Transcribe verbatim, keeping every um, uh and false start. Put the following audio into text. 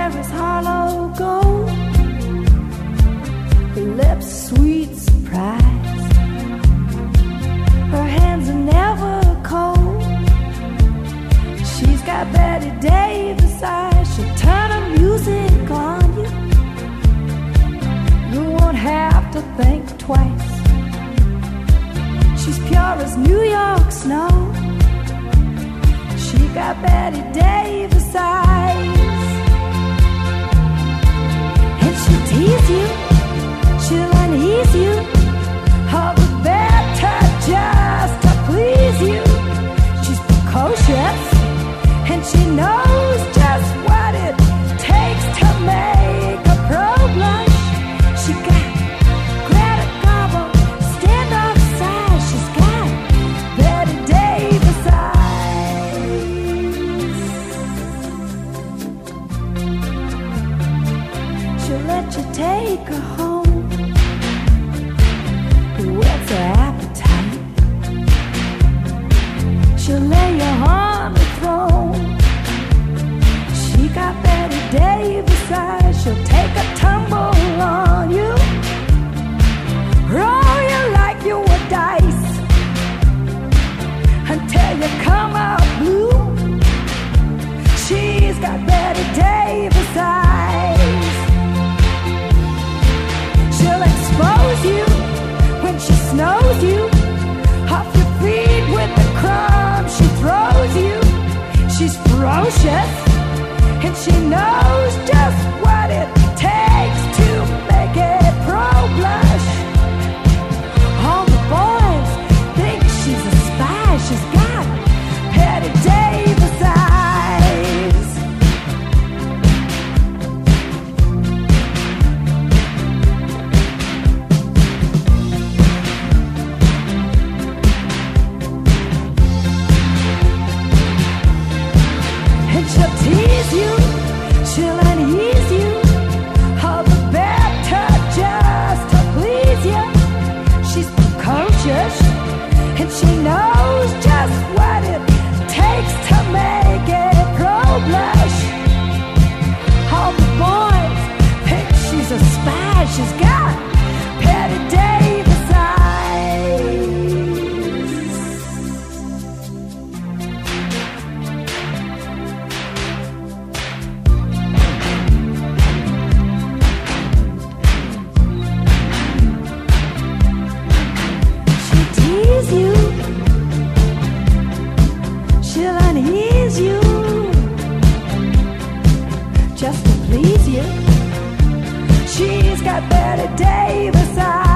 hair is hollow gold, her lips sweet surprise, her hands are never cold. She's got Betty Davis eyes, she'll turn her music on you. You won't have to think twice. She's pure as New York snow. She got Betty Davis eyes. And she'll tease you, she'll unease you, all the better just to please you. She's precocious, and she knows just what it takes to make a pro blush. She got Greta Garbo, standoff size. She's got Betty Davis eyes. She'll let you take her home, whet's her appetite. She'll lay you on the throne. She got Betty Davis eyes. She'll take a tumble on you, roll you like you were dice, until you come out blue. She's got Betty Davis eyes. She'll expose you when she snows you off your feet with the crumbs she throws you. She's ferocious, and she knows just what it takes to make a pro blush. All the boys think she's a spy. She's got Betty Davis eyes. And she'll tease you, she'll unease you, all the better just to please you. She's precocious, and she knows just what it takes to make a pro blush. All the boys think she's a spy. She's got Betty Davis eyes. She'll tease you, she'll unease you, just to please you. She's got Betty Davis eyes.